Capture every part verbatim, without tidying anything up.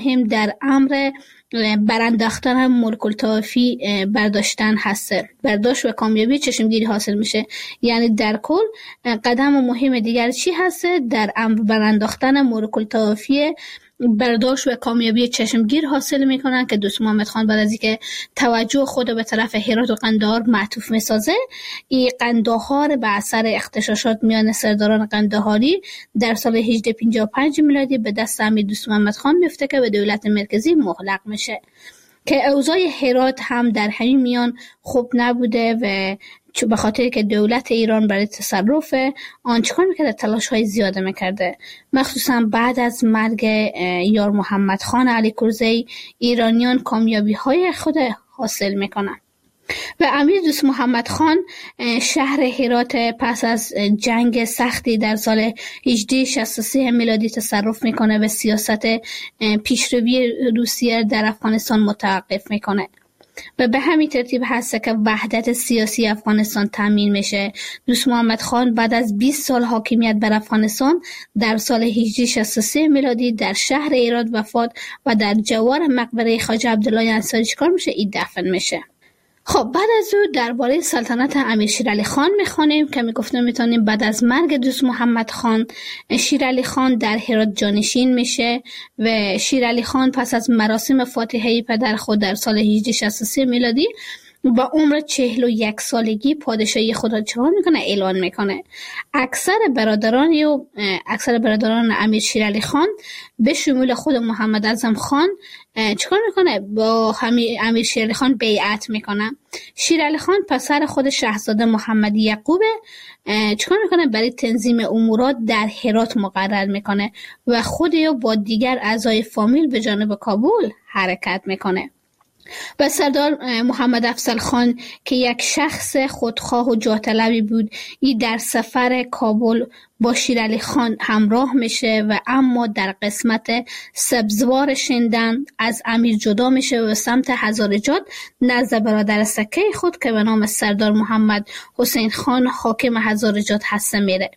مهم در امر برانداختن ملک الطوایفی برداشتن هست. برداشت و کامیابی چشمگیری حاصل میشه. یعنی در کل قدم مهم دیگر چی هست؟ در امر برانداختن ملک الطوایفی برداشت و کامیابی چشمگیر حاصل میکنن که دوست محمد خان بعد از اینکه توجه خود به طرف هرات و قندهار معطوف میسازه، این قندهار به اثر اغتشاشات میان سرداران قندهاری در سال هجده پنجاه و پنج میلادی به دست امیر دوست محمد خان میفته که به دولت مرکزی مغلق میشه که اوضاع هرات هم در همین میان خوب نبوده و به خاطر که دولت ایران برای تصرف آن چکار میکرده؟ تلاش های زیاده میکرده. مخصوصا بعد از مرگ یار محمد خان علی کرزی ایرانیان کامیابی های خود حاصل میکنن و امیر دوست محمد خان شهر هرات پس از جنگ سختی در سال هجده شصت و سه میلادی تصرف میکنه و سیاست پیشروی روسیه در افغانستان متوقف میکنه و به همین ترتیب هست که وحدت سیاسی افغانستان تامین میشه. دوست محمد خان بعد از بیست سال حاکمیت بر افغانستان در سال هجده شصت و سه میلادی در شهر هرات وفات و در جوار مقبره خواجه عبدالله انصاری چیکار میشه؟ این دفن میشه. خب بعد از او درباره سلطنت امیر شیرعلی خان میخوانیم که میگفتم میتونیم بعد از مرگ دوست محمد خان شیرعلی خان در هرات جانشین میشه و شیرعلی خان پس از مراسم فاتحه پدر خود در سال هجده شصت و سه میلادی با عمر چهل و یک سالگی پادشاهی خود را چهار میکنه اعلان میکنه. اکثر برادران و اکثر برادران امیر شیرعلی خان به شمول خود محمد اعظم خان چیکار میکنه؟ با امیر شیرعلی خان بیعت میکنه. شیرعلی خان پسر خود شاهزاده محمد یعقوب چیکار میکنه؟ برای تنظیم امورات در هرات مقرر میکنه و خود او با دیگر اعضای فامیل به جانب کابل حرکت میکنه. و سردار محمد افضل خان که یک شخص خودخواه و جاه طلبی بود، این در سفر کابل با شیرعلی خان همراه میشه و اما در قسمت سبزوار شندن از امیر جدا میشه و سمت هزارجات نزد برادر سکه خود که به نام سردار محمد حسین خان حاکم هزارجات هسته میره.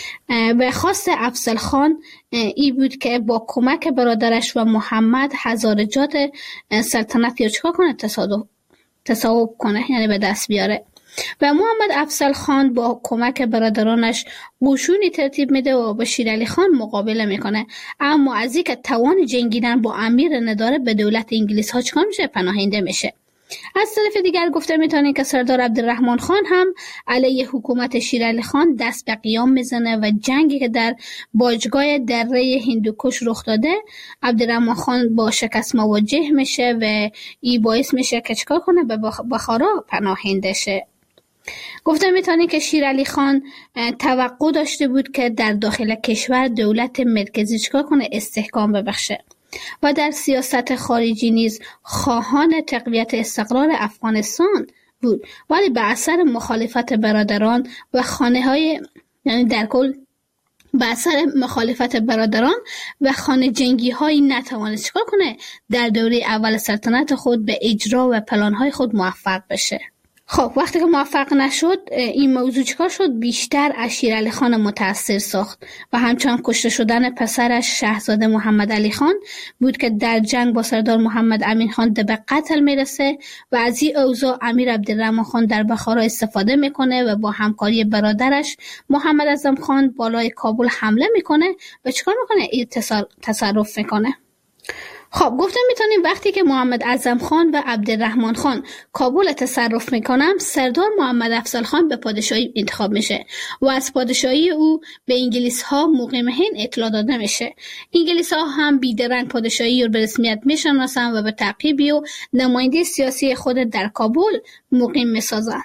و خواست افضل خان ای بود که با کمک برادرش و محمد هزارجات سلطنت یا چکا کنه؟ تصادف تصاحب کنه، یعنی به دست بیاره. و محمد افضل خان با کمک برادرانش قشونی ترتیب میده و با شیرعلی خان مقابله میکنه، اما از اینکه توان جنگیدن با امیر نداره به دولت انگلیس ها چکار میشه؟ پناهنده میشه. از طرف دیگر گفته میتونیم که سردار عبدالرحمن خان هم علیه حکومت شیرعلی خان دست به قیام میزنه و جنگی که در باجگاه دره هندوکش رخ داده عبدالرحمن خان با شکست مواجه میشه و این باعث میشه که چیکار کنه؟ به بخارا پناهنده شه. گفته میتونیم که شیرعلی خان توقع داشته بود که در داخل کشور دولت مرکزی چیکار کنه؟ استحکام ببخشه و در سیاست خارجی نیز خواهان تقویت استقرار افغانستان بود، ولی به اثر مخالفت برادران و خانه های یعنی در کل به اثر مخالفت برادران و خانه جنگی هایی نتوانست چیکار کنه؟ در دوره اول سلطنت خود به اجرا و پلان های خود موفق بشه. خب وقتی که موفق نشد این موضوع چیکار شد؟ بیشتر از شیرعلی خان متاثر ساخت و همچنان کشته شدن پسرش شاهزاده محمد علی خان بود که در جنگ با سردار محمد امین خان به قتل میرسه و از این اوضاع امیر عبدالرحمن خان در بخارا استفاده میکنه و با همکاری برادرش محمد اعظم خان بالای کابل حمله میکنه و چیکار میکنه؟ این تصرف میکنه. خب گفتم میتونیم وقتی که محمد اعظم خان و عبدالرحمن خان کابل تصرف میکنن، سردار محمد افضل خان به پادشاهی انتخاب میشه و از پادشاهی او به انگلیس ها مقیم هند اطلاع داده میشه. انگلیس ها هم بیدرنگ پادشاهی رو به رسمیت میشناسن و به تعقیبی و نماینده سیاسی خود در کابل مقیم میسازن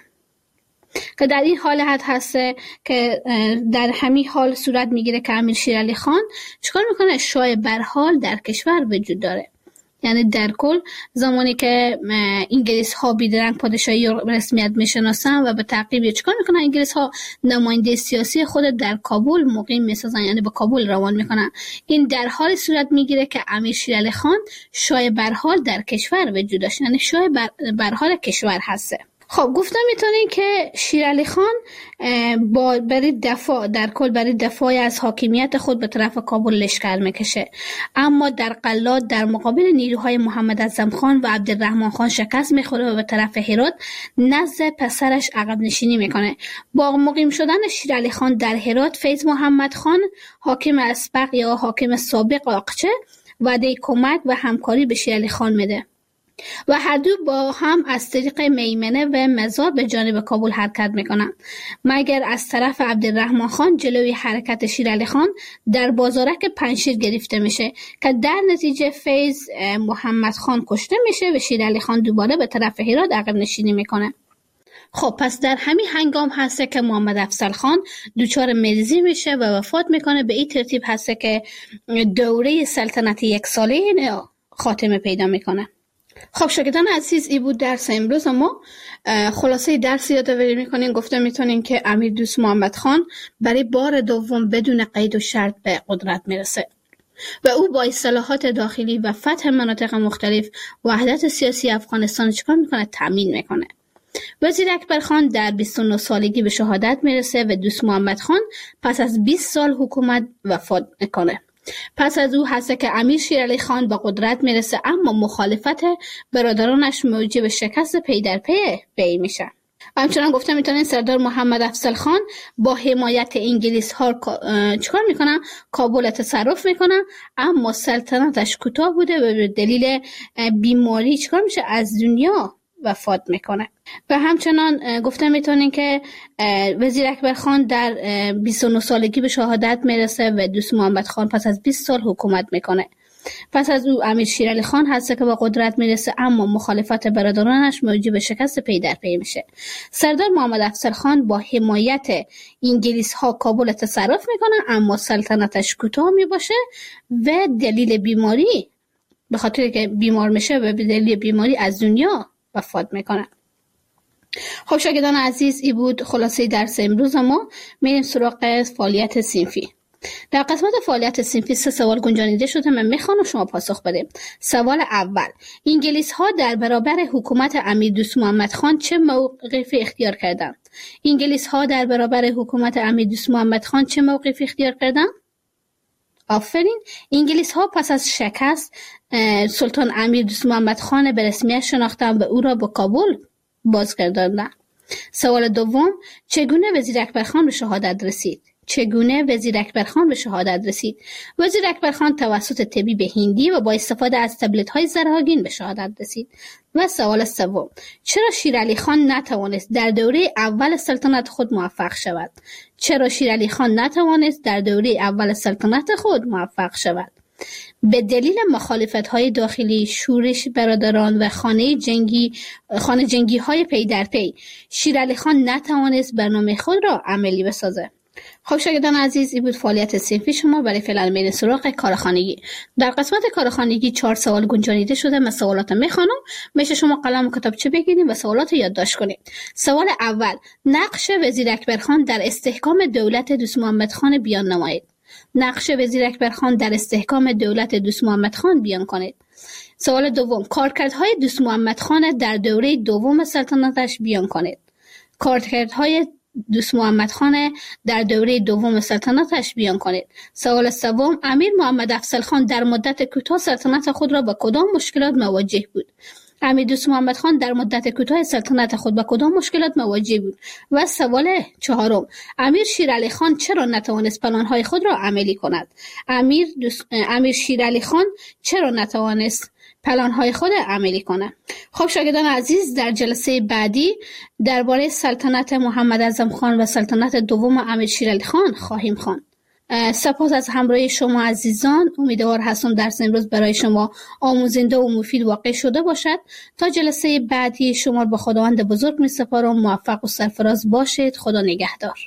که در این حالت هسته که در همین حال صورت میگیره که امیر شیرعلی خان چیکار میکنه؟ شاه برحال در کشور وجود داره. یعنی در کل زمانی که انگلیس ها بیدرنگ پادشاهی رو رسمیت میشناسن و به تعقیب چیکار میکنن؟ انگلیس ها نماینده سیاسی خود در کابل مقیم میسازن، یعنی به کابل روان میکنن. این در حال صورت میگیره که امیر شیرعلی خان شاه برحال در کشور وجود داشت، یعنی شاه برحال کشور هسته. خب گفتم میتونین که شیرعلی خان با برای دفاع در کل برای دفاع از حاکمیت خود به طرف کابل لشکر میکشه، اما در قلات در مقابل نیروهای محمد اعظم خان و عبدالرحمن خان شکست میخوره و به طرف هرات نزد پسرش عقب نشینی میکنه. با مقیم شدن شیرعلی خان در هرات، فیض محمد خان حاکم اسبق یا حاکم سابق آقچه وعده کمک و همکاری به شیرعلی خان میده و هر دو با هم از طریق میمنه و مزار به جانب کابل حرکت میکنند، مگر از طرف عبدالرحمن خان جلوی حرکت شیرعلی خان در بازارک پنجشیر گرفته میشه که در نتیجه فیض محمد خان کشته میشه و شیرعلی خان دوباره به طرف هرات عقب نشینی میکنه. خب پس در همین هنگام هسته که محمد افضل خان دچار مریضی میشه و وفات میکنه. به این ترتیب هسته که دوره سلطنت یک ساله خاتمه پیدا میکنه. خب شاگردان عزیز، این بود درس امروز. ما خلاصه درس یادآوری میکنیم. گفته میتونیم که امیر دوست محمد خان برای بار دوم بدون قید و شرط به قدرت میرسه و او با اصلاحات داخلی و فتح مناطق مختلف وحدت سیاسی افغانستان چیکار میکنه؟ تامین میکنه. وزیر اکبر خان در بیست و نه سالگی به شهادت میرسه و دوست محمد خان پس از بیست سال حکومت وفات میکنه. پس از او هست که امیر شیرعلی خان به قدرت میرسه، اما مخالفت برادرانش موجب شکست پی در پی بی میشه. همچنان گفته میتونین سردار محمد افضل خان با حمایت انگلیس ها چیکار میکنن؟ کابل تصرف میکنن، اما سلطنتش کوتاه بوده و به دلیل بیماری چیکار میشه؟ از دنیا وفات میکنه. و همچنان گفته میتونین که وزیر اکبر خان در بیست و نه سالگی به شهادت میرسه و دوست محمد خان پس از بیست سال حکومت میکنه. پس از او امیر شیرعلی خان هست که به قدرت میرسه، اما مخالفت برادرانش موجب شکست پی در پی میشه. سردار محمد افضل خان با حمایت انگلیس ها کابل تصرف میکنه، اما سلطنتش کوتاه میباشه و دلیل بیماری، به خاطر که بیمار میشه و به دلیل بیماری از دنیا وفات میکنه. خب شاگردان عزیز، این بود خلاصه درس امروز. ما میریم سراغ فعالیت صنفی. در قسمت فعالیت صنفی سه سوال گنجانیده شده، من میخوام شما پاسخ بده. سوال اول: انگلیس ها در برابر حکومت امیر دوست محمد خان چه موقفی اختیار کردند؟ انگلیس ها در برابر حکومت امیر دوست محمد خان چه موقفی اختیار کردند؟ آفرین. انگلیس ها پس از شکست سلطان امیر دوست محمد خان به رسمیت شناختند و او را به کابل بازگرداندند. سوال دوم: چگونه وزیر اکبر خان به شهادت رسید؟ چگونه وزیر اکبر خان به شهادت رسید؟ وزیر اکبر خان توسط طبیب هندی و با استفاده از تبلت های زرهاگین به شهادت رسید. و سوال سوم: چرا شیرعلی خان نتوانست در دوره اول سلطنت خود موفق شود؟ چرا شیرعلی خان نتوانست در دوره اول سلطنت خود موفق شود؟ به دلیل مخالفت‌های داخلی، شورش برادران و خانه جنگی خانه جنگی های پی در پی، شیرعلی خان نتوانست برنامه خود را عملی بسازد. خب شاگردان عزیز، این بود فعالیت صنفی شما. برای فعلا میریم سراغ کارخانگی. در قسمت کارخانگی چهار سوال گنجانیده شده. من سوالات میخوانم، میشه شما قلم و کتابچه بگیرید و سوالات یادداشت کنید. سوال اول: نقش وزیر اکبر خان در استحکام دولت دوست محمد خان بیان نمایید. نقش وزیر اکبر خان در استحکام دولت دوست محمد خان بیان کنید. سوال دوم: کارکردهای دوست محمد خان در دوره دوم سلطنتش بیان کنید. کارکردهای دوست محمد خان در دوره دوم سلطنتش بیان کنید. سوال سوم: امیر محمد افضل خان در مدت کوتاه سلطنت خود را با کدام مشکلات مواجه بود؟ امیر دوست محمد خان در مدت کوتاه سلطنت خود با کدام مشکلات مواجه بود؟ و سوال چهارم: امیر شیرعلی خان چرا نتوانست پلان‌های خود را عملی کند؟ امیر دوست... امیر شیرعلی خان چرا نتوانست پلان‌های خود عملی کنه؟ خب شاگردان عزیز، در جلسه بعدی درباره سلطنت محمد اعظم خان و سلطنت دوم امیر شیرعلی خان خواهیم خواند. سپاس از همراهی شما عزیزان. امیدوار هستم درس امروز برای شما آموزنده و مفید واقع شده باشد. تا جلسه بعدی شما با خداوند بزرگ می سپارم. موفق و سرفراز باشید. خدا نگهدار.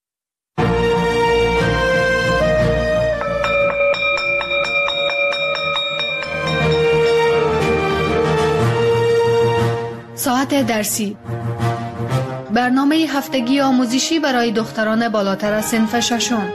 ساعت درسی، برنامه هفتگی آموزشی برای دختران بالاتر از صنف ششم.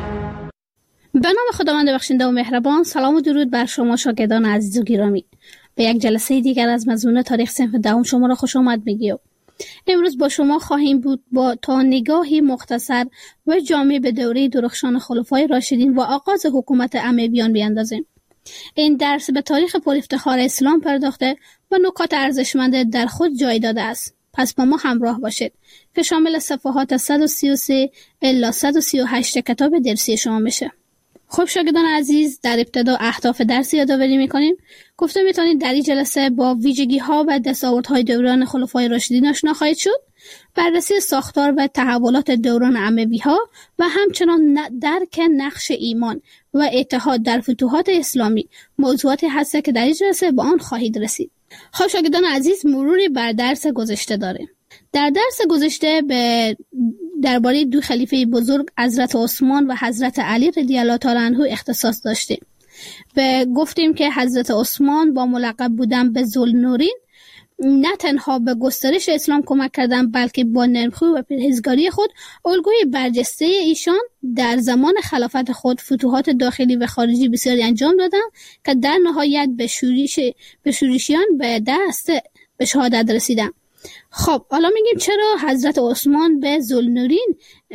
به نام خداوند بخشنده و مهربان. سلام و درود بر شما شاگردان عزیز و گرامی. به یک جلسه دیگر از مضمون تاریخ صنف دهم شما را خوش آمد میگیم. امروز با شما خواهیم بود با تا نگاهی مختصر و جامع به دوره درخشان خلفای راشدین و آغاز حکومت امویان بیاندازیم. این درس به تاریخ پر افتخار اسلام پرداخته و نکات ارزشمند در خود جای داده است. پس با ما همراه باشید که شامل صفحات صد و سی و سه الی صد و سی و هشت کتاب درسی شما میشه. خب شاگردان عزیز، در ابتدا اهداف درس یادآوری میکنیم. گفته میتونید در این جلسه با ویژگی ها و دستاوردهای دوران خلفای راشدین آشنا خواهید شد، بررسی ساختار و تحولات دوران اموی ها و همچنان درک نقش ایمان و اتحاد در فتوحات اسلامی موضوعاتی هست که در این جلسه با آن خواهید رسید. خب شاگردان عزیز، مروری بر درس گذشته داریم. در درس گذشته به درباره دو خلیفه بزرگ حضرت عثمان و حضرت علی رضی الله تعالی عنه اختصاص داشتیم. به گفتیم که حضرت عثمان با ملقب بودن به ذوالنورین نه تنها به گسترش اسلام کمک کردند، بلکه با نرمخو و پرهیزگاری خود الگوی برجسته ایشان در زمان خلافت خود فتوحات داخلی و خارجی بسیاری انجام دادند که در نهایت به شورش به شورشیان به دست به شهادت رسیدند. خب حالا میگیم چرا حضرت عثمان به ذوالنورین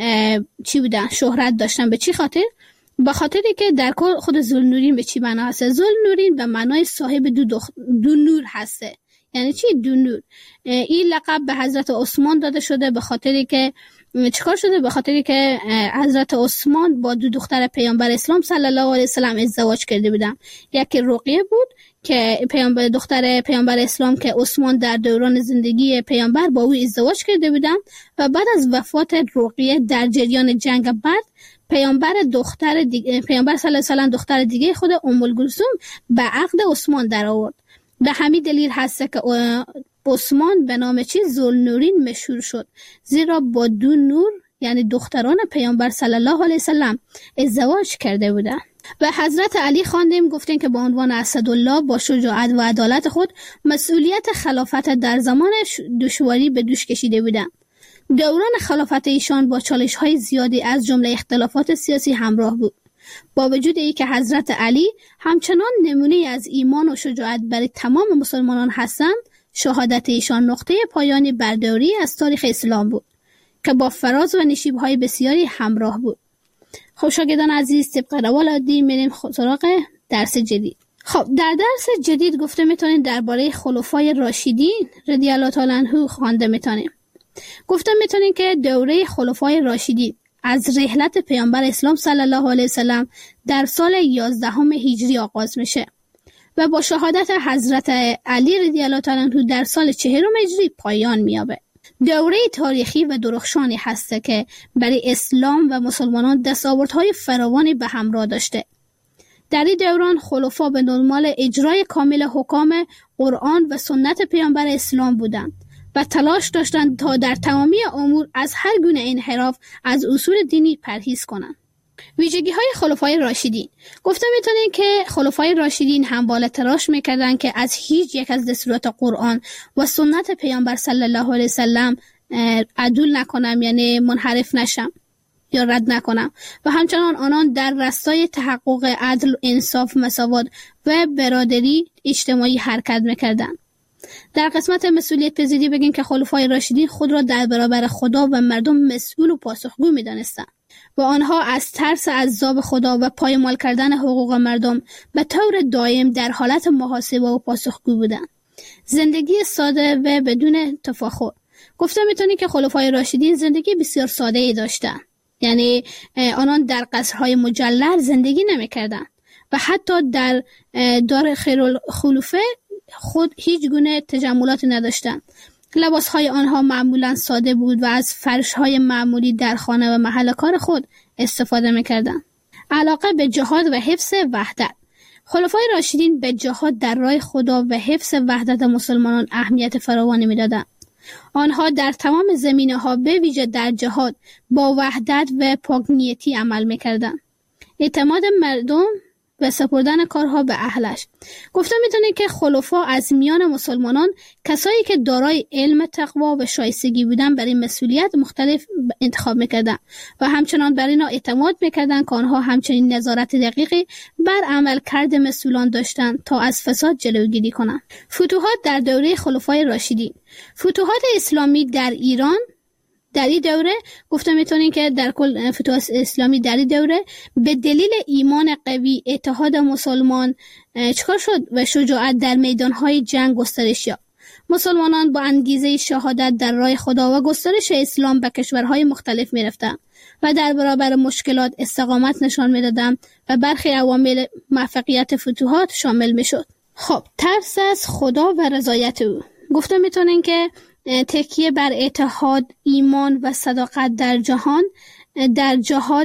چی بودن؟ شهرت داشتن. به چی خاطر؟ به خاطری که در کل خود ذوالنورین به چی معنا هست؟ ذوالنورین به معنای صاحب دو, دخ... دو نور هسته. یعنی چی دو نور؟ این لقب به حضرت عثمان داده شده به خاطری که چیکار شده؟ به خاطری که حضرت عثمان با دو دختر پیامبر اسلام صلی الله علیه و سلم ازدواج کرده بودن. یکی رقیه بود که پیامبر دختر پیامبر اسلام که عثمان در دوران زندگی پیامبر با او ازدواج کرده بودن و بعد از وفات رقیه در جریان جنگ بعد پیامبر دختر دیگه پیامبر صلی الله علیه و سلم دختر دیگه خود ام الکلثوم به عقد عثمان در آورد. به همین دلیل هست که عثمان به نام چی ذوالنورین مشهور شد، زیرا با دو نور یعنی دختران پیامبر صلی الله علیه و سلم ازدواج کرده بودند. و حضرت علی خواندیم گفتیم که با عنوان اسدالله با شجاعت و عدالت خود مسئولیت خلافت در زمان دشواری به دوش کشیده بودند. دوران خلافت ایشان با چالش‌های زیادی از جمله اختلافات سیاسی همراه بود. با وجود ای که حضرت علی همچنان نمونه از ایمان و شجاعت برای تمام مسلمانان هستند، شهادت ایشان نقطه پایانی بر دوری از تاریخ اسلام بود که با فراز و نشیب‌های بسیاری همراه بود. خب شاگردان عزیز، طبق روال عادی میریم سراغ درس جدید. خب در درس جدید گفته میتونید درباره خلفای راشدین رضی الله تعالی عنهم خوانده میتونیم. گفته میتونید که دوره خلفای راشدین از رحلت پیامبر اسلام صلی الله علیه و سلم در سال یازدهم هجری آغاز میشه و با شهادت حضرت علی رضی الله تعالی عنه در سال چهارم هجری پایان مییابه. دوره تاریخی و درخشانی هسته که برای اسلام و مسلمانان دستاوردهای فراوانی به همراه داشته. در این دوران خلفا به دنبال اجرای کامل حکام قرآن و سنت پیامبر اسلام بودند و تلاش داشتند تا در تمامی امور از هر گونه انحراف از اصول دینی پرهیز کنند. ویژگی های خلفای راشدین. گفته میتونید که خلفای راشدین همواره تلاش میکردند که از هیچ یک از دستورات قرآن و سنت پیامبر صلی الله علیه وسلم عدول نکنم، یعنی منحرف نشم یا رد نکنم، و همچنان آنان در راستای تحقق عدل، انصاف، مساوات و برادری اجتماعی حرکت میکردند. در قسمت مسئولیت پذیری بگیم که خلفای راشدین خود را در برابر خدا و مردم مسئول و پاسخگو می‌دانستند و آنها از ترس عذاب خدا و پایمال کردن حقوق مردم به طور دائم در حالت محاسبه و پاسخگو بودند. زندگی ساده و بدون تفاخر. گفته میتونی که خلفای راشدین زندگی بسیار ساده ای داشتند. یعنی آنان در قصرهای مجلل زندگی نمی‌کردند و حتی در دار خیرالخلفه خود هیچ گونه تجملاتی نداشتند. لباسهای آنها معمولا ساده بود و از فرشهای معمولی در خانه و محل کار خود استفاده میکردند. علاقه به جهاد و حفظ وحدت. خلفای راشدین به جهاد در راه خدا و حفظ وحدت مسلمانان اهمیت فراوانی میدادند. آنها در تمام زمینه‌ها به ویژه در جهاد با وحدت و پاک‌نیتی عمل میکردند. اعتماد مردم و سپردن کارها به اهلش. گفته میتونه که خلفا از میان مسلمانان کسایی که دارای علم، تقوا و شایستگی بودن برای مسئولیت مختلف انتخاب میکردن و همچنان بر اینا اعتماد میکردن که آنها همچنین نظارت دقیقی بر عملکرد مسئولان داشتن تا از فساد جلوگیری کنند. فتوحات در دوره خلفای راشدین. فتوحات اسلامی در ایران در این دوره گفته میتونین که در کل فتوحات اسلامی در این دوره به دلیل ایمان قوی، اتحاد مسلمان چکار شد و شجاعت در میدانهای جنگ گسترش یافت. مسلمانان با انگیزه شهادت در راه خدا و گسترش اسلام به کشورهای مختلف میرفتند و در برابر مشکلات استقامت نشان میدادند و برخی عوامل موفقیت فتوحات شامل میشد. خب، ترس از خدا و رضایت او. گفته میتونین که تکیه بر اتحاد، ایمان و صداقت در جهان در جهاد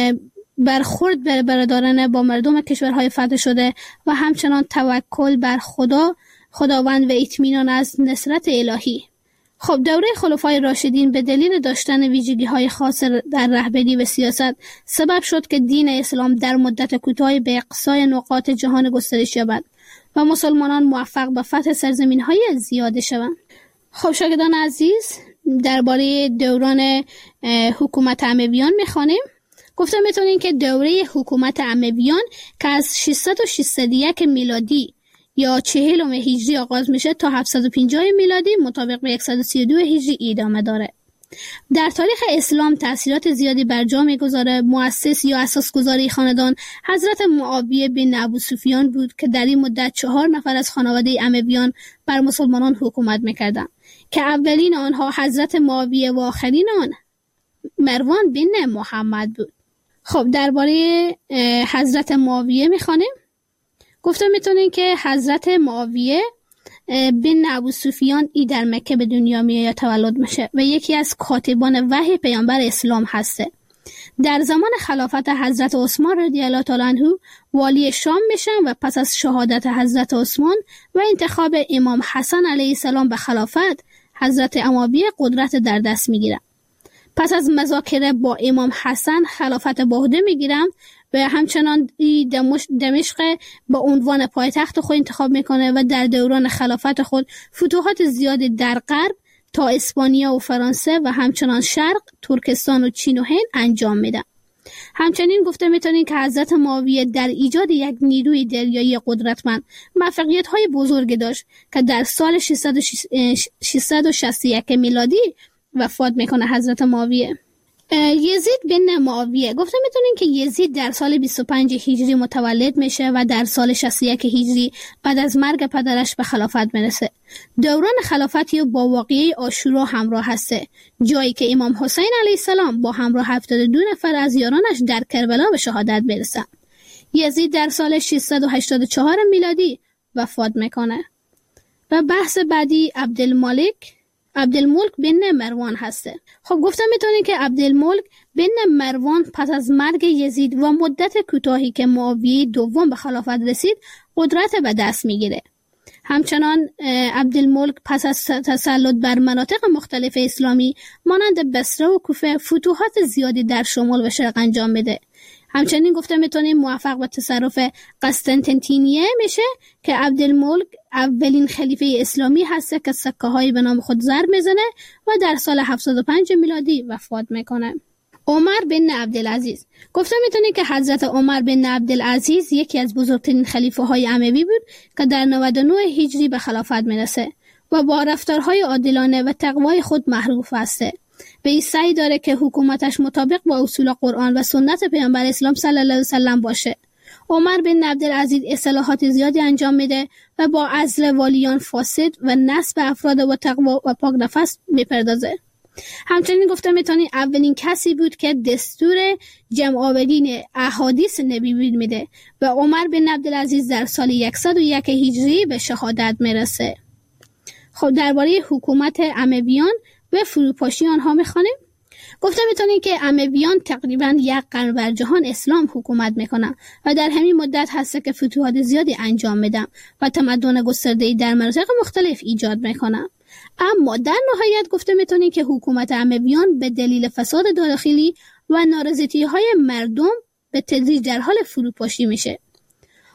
برخورد بر برادرانه با مردم کشورهای فتح شده و همچنان توکل بر خدا خداوند و اطمینان از نصرت الهی. خب، دوره خلفای راشدین به دلیل داشتن ویژگی‌های خاص در رهبری و سیاست سبب شد که دین اسلام در مدت کوتاهی به اقصای نقاط جهان گسترش یابد و مسلمانان موفق به فتح سرزمین‌های زیاده شوند. خب شاگردان عزیز، درباره دوران حکومت امویان می‌خوانیم. گفته میتونین که دوره حکومت امویان که از ششصد و شصت و یک میلادی یا چهلم هجری آغاز میشه تا هفتصد و پنجاه میلادی مطابق به صد و سی و دو هجری ادامه داره. در تاریخ اسلام تأثیرات زیادی بر جا میگذاره. مؤسس یا اساسگذار خاندان حضرت معاویه بن ابو سفیان بود که در این مدت چهار نفر از خانواده امویان بر مسلمانان حکومت میکردند که اولین آنها حضرت معاویه و آخرین آن مروان بن محمد بود. خب، درباره حضرت معاویه میخوانیم. گفته میتونین که حضرت معاویه بن ابو سفیان ای در مکه به دنیا میاد، تولد میشه و یکی از کاتبان وحی پیامبر اسلام هسته. در زمان خلافت حضرت عثمان رضی الله تعالی عنه والی شام میشن و پس از شهادت حضرت عثمان و انتخاب امام حسن علیه السلام به خلافت، حضرت معاویه قدرت در دست میگیرن. پس از مذاکره با امام حسن خلافت به عهده میگیرن و همچنان دمشق به عنوان پایتخت خود انتخاب میکنه و در دوران خلافت خود فتوحات زیادی در غرب تا اسپانیا و فرانسه و همچنان شرق، ترکستان و چین و هند انجام میده. همچنین گفته میتونین که حضرت معاویه در ایجاد یک نیروی دریایی قدرتمند موفقیت‌های بزرگی داشت که در سال ششصد و شصت و یک میلادی وفات میکنه حضرت معاویه. یزید بن معاویه. گفته میتونین که یزید در سال بیست و پنج هجری متولد میشه و در سال شصت و یک هجری بعد از مرگ پدرش به خلافت میرسه. دوران خلافتی با واقعه عاشورا همراه هسته، جایی که امام حسین علیه السلام با همراه هفتاد و دو نفر از یارانش در کربلا به شهادت برسه. یزید در سال ششصد و هشتاد و چهار میلادی وفات میکنه. و بحث بعدی عبدالملک عبدالملک بن مروان هسته. خب، گفتم میتونین که عبدالملک بن مروان پس از مرگ یزید و مدت کوتاهی که معاویه دوم به خلافت رسید قدرت به دست میگیره. همچنان عبدالملک پس از تسلط بر مناطق مختلف اسلامی مانند بصره و کوفه فتوحات زیادی در شمال و شرق انجام میده. همچنین گفته میتونیم موفق به تصرف قسطنطنیه میشه که عبدالملک اولین خلیفه اسلامی هسته که سکه هایی به نام خود ضرب میزنه و در سال هفتاد و پنج میلادی وفات میکنه. عمر بن عبدالعزیز. گفته میتونیم که حضرت عمر بن عبدالعزیز یکی از بزرگترین خلیفه های اموی بود که در نود و نه هجری به خلافت میرسه و با رفتارهای عادلانه و تقوای خود معروف هسته. به این سعی داره که حکومتش مطابق با اصول قرآن و سنت پیامبر اسلام صلی الله علیه و سلم باشه. عمر بن عبدالعزیز اصلاحات زیادی انجام میده و با عزل والیان فاسد و نصب افراد با تقوا و پاک نفس میپردازه. همچنین گفته میتونی اولین کسی بود که دستور جمع آورین احادیث نبی میده و عمر بن عبدالعزیز در سال صد و یک هجری به شهادت میرسه. خب، درباره حکومت امویان و فروپاشی آنها میخوانیم. گفته میتونیم که امویان تقریبا یک قرن بر جهان اسلام حکومت میکنن و در همین مدت هست که فتوحات زیادی انجام میدن و تمدن گسترده‌ای در مناطق مختلف ایجاد میکنن. اما در نهایت گفته میتونیم که حکومت امویان به دلیل فساد داخلی و نارضایتی های مردم به تدریج در حال فروپاشی میشه.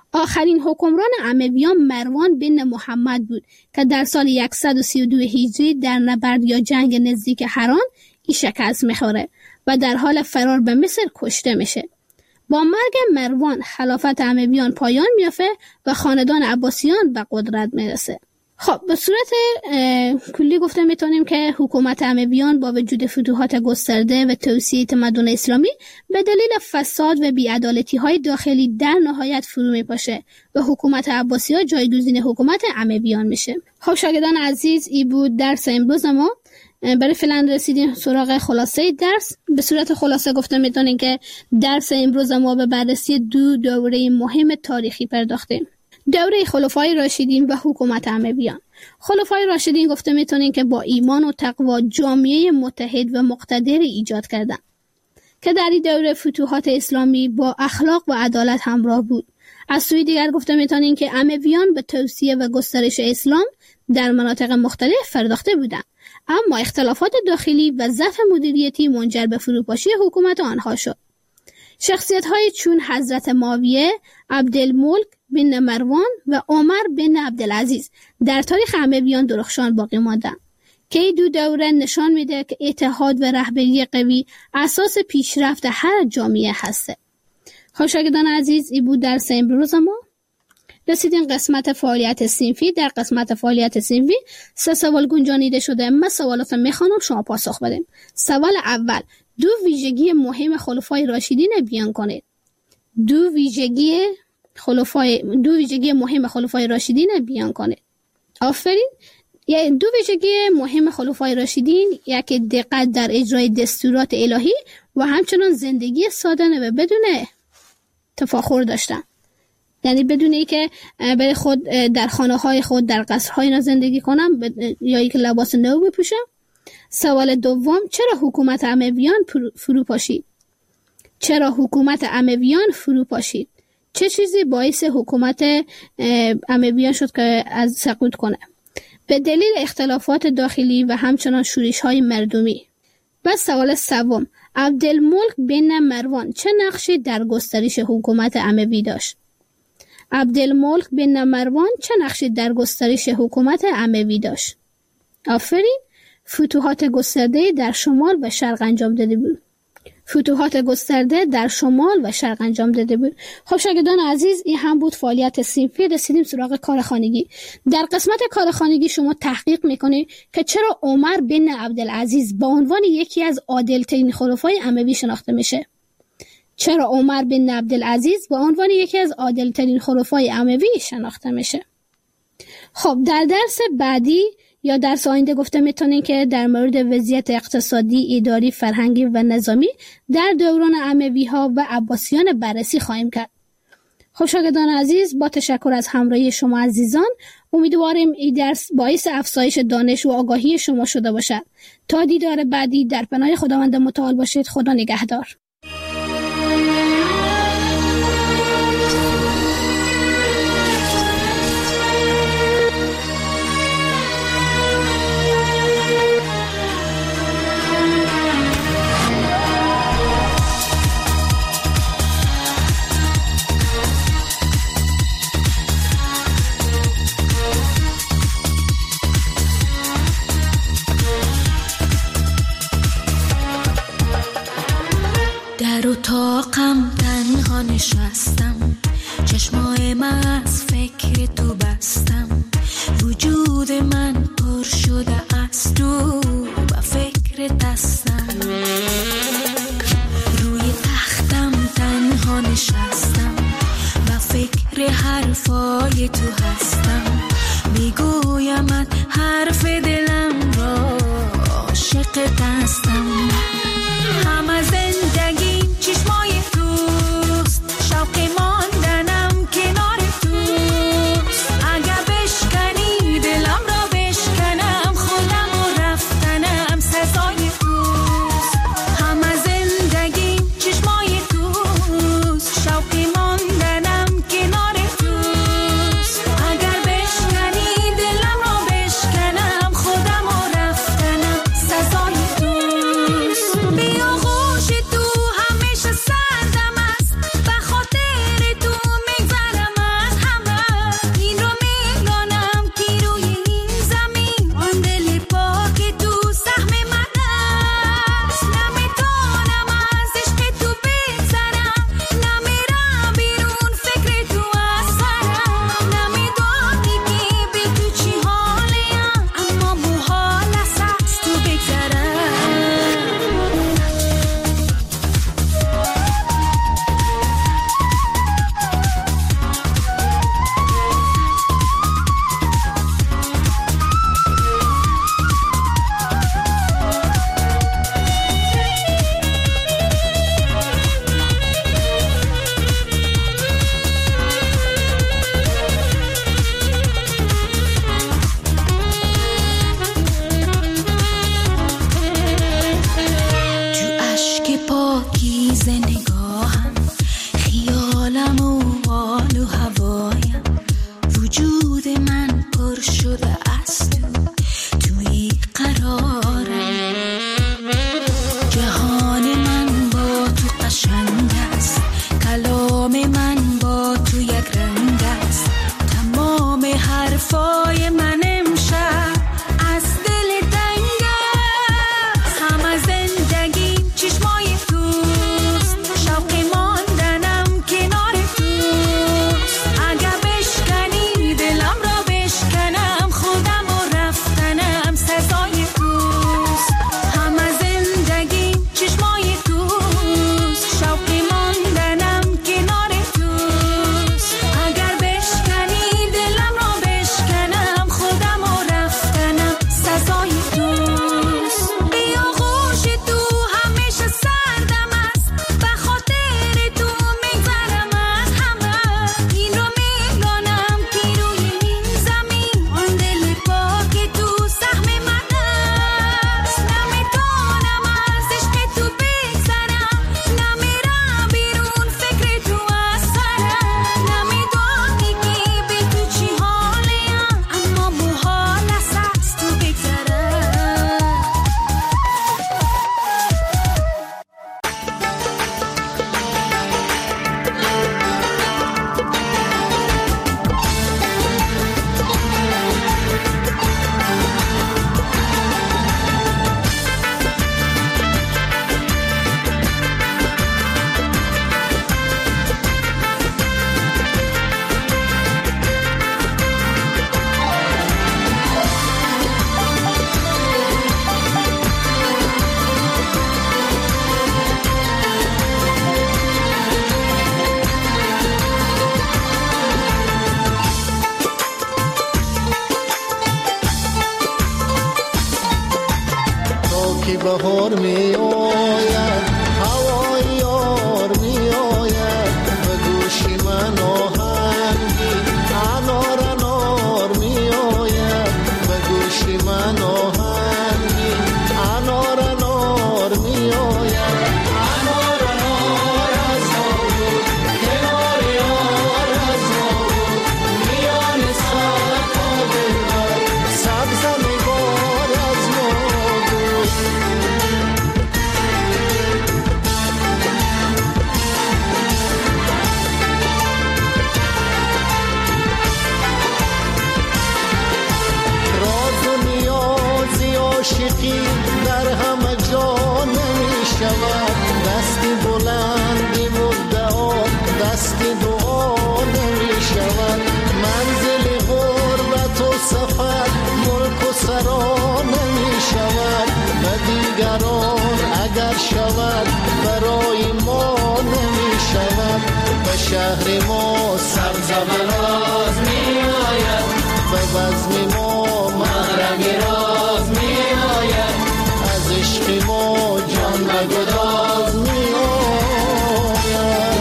آخرین حکمران امویان مروان بن محمد بود که در سال صد و سی و دو هجری در نبرد یا جنگ نزدیک حران ای شکست میخوره و در حال فرار به مصر کشته میشه. با مرگ مروان خلافت امویان پایان میافته و خاندان عباسیان به قدرت میرسه. خب به صورت کلی گفته میتونیم که حکومت امویان با وجود فتوحات گسترده و توسعه تمدن اسلامی به دلیل فساد و بی‌عدالتی های داخلی در نهایت فرو میپاشه و حکومت عباسی‌ها جایگزین حکومت امویان میشه. خب شاگردان عزیز، این بود درس امروز ما. برای فعلا رسیدیم سراغ خلاصه درس. به صورت خلاصه گفته میتونیم که درس امروز ما به بررسی دو دوره مهم تاریخی پرداختیم: دوره خلفای راشدین و حکومت امویان. خلفای راشدین گفته میتونیم که با ایمان و تقوا جامعه متحد و مقتدر ایجاد کردند که در این دوره فتوحات اسلامی با اخلاق و عدالت همراه بود. از سوی دیگر گفته میتونیم که امویان به توسعه و گسترش اسلام در مناطق مختلف پرداخته بودند، اما اختلافات داخلی و ضعف مدیریتی منجر به فروپاشی حکومت آنها شد. شخصیت‌های چون حضرت معاویه، عبدالملک بن مروان و عمر بن عبدالعزیز در تاریخ امویان درخشان باقی ماندند که این دو دوره نشان میده که اتحاد و رهبری قوی اساس پیشرفت هر جامعه هسته. خب شاگردان عزیز، این بود درس امروز ما. رسیدیم قسمت فعالیت صنفی. در قسمت فعالیت صنفی سه سوال گنجانیده شده. من سوالات میخوانم، شما پاسخ بدیم. سوال اول: دو ویژگی مهم خلفای راشدین بیان کنید. دو ویژگی خلفای دو ویژگی مهم خلفای راشدین بیان کنید. آفرین. یعنی دو ویژگی مهم خلفای راشدین، یکی دقت در اجرای دستورات الهی و همچنان زندگی سادانه و بدون تفاخر داشتن. یعنی بدون ای که برای خود در خانه های خود در قصرهای اینا زندگی کنم یا ای که لباس نو بپوشم. سوال دوم: چرا حکومت امویان فرو پاشید؟ چرا حکومت امویان فرو پاشید؟ چه چیزی باعث حکومت امویان شد که از سقوط کنه؟ به دلیل اختلافات داخلی و همچنان شورش های مردمی. و سوال سوم: عبدالملک بن مروان چه نقشی در گسترش حکومت اموی داشت؟ عبدالملک بن مروان چه نقشی در گسترش حکومت اموی داشت؟ آفرین. فتوحات گسترده در شمال و شرق انجام داده بود. فتوحات گسترده در شمال و شرق انجام داده بود. خب شاگردان عزیز، این هم بود فعالیت صنفی. رسیدیم سراغ کار خانگی. در قسمت کار خانگی شما تحقیق میکنید که چرا عمر بن عبدالعزیز به عنوان یکی از عادل‌ترین خلفای اموی شناخته میشه. چرا عمر بن عبدالعزیز به عنوان یکی از عادل‌ترین خلفای اموی شناخته میشه؟ خب در درس بعدی یا درس آینده گفته میتونیم که در مورد وضعیت اقتصادی، اداری، فرهنگی و نظامی در دوران اموی ها و عباسیان بررسی خواهیم کرد. خب شاگردان عزیز، با تشکر از همراهی شما عزیزان، امیدواریم این درس باعث افزایش دانش و آگاهی شما شده باشد. تا دیدار بعدی، در پناه خداوند متعال باشید. خدا نگهدار. در اتاقم تنها نشستم، چشمای من از فکر تو بستم، وجود من پر شده از تو و فکر دستم. روی تختم تنها نشستم و فکر حرفای تو هستم، میگویمت حرف دلم را، عاشق دستم. همه زندگیم چشمای توست، شوق ماندنم کنار توست. اگر بشکنی دلم را بشکنم، خودم و رفتنم سزای توست. همه زندگیم چشمای توست، شوق ماندنم کنار توست. اگر بشکنی دلم را بشکنم، خودم و رفتنم سزای توست. بیا خوش تو همیشه سردم است، به خاطر وجود من پر شده از تو، توی قرارم. جهان من با تو قشنگ است، کلام من با تو یک رنگ است. تمام حرفای من امشب از دل تنگ است. همه زندگی چشمای توست، شوق ماندنم کنار توست. اگه بشکنی دلم را بشکنم، خودم و رفتنم سزای توست. همه زندگی چشمای توست، شوق ماندنم کنار توست. اگر بشکنی دلم را بشکنم، خودم و رفتنم سزای توست. بیا خوش تو همیشه سردم است، به خاطر تو میگذرم از همه. این رو میدانم که روی این زمین آن دل پاک تو سهم من است. نمیتونم از عشق تو بگذرم، نمیرم بیرون فکر تو از سرم. نمیدانی که به تو چی حالیم، اما محال است از تو بگذرم. تا که بهار می آید، هوای یار می آید، به گوشی من آهنگی انار انار می آید. به گوشی من آهنگی انار انار می آید. انار انار از ما بود، کنار یار از ما بود. میان صفا دلبر، سبز نگار از ما بود. راز و نیازی عاشقی در همه جا نمی شود. دستی بلندی مدعا، دستی دعا نمی شود. منزل غربت و سفر، ملک و سرا نمی شود. و دیگران اگر شود برای ما نمی شود. به شهر ما سبز و راز می آید، به بزم ما محرم راز می آید. از عشق ما جان و گداز می آید.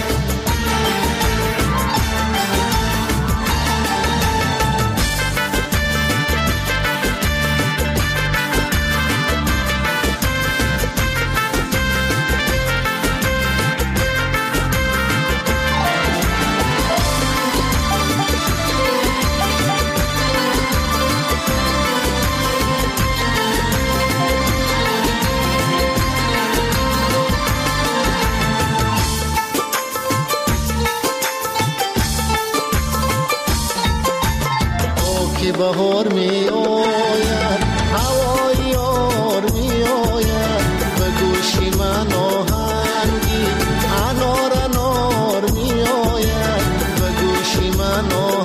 که بهار می آید، هوای یار می آید. به گوشی من آهنگی انار انار می آید. به گوشی من آهنگی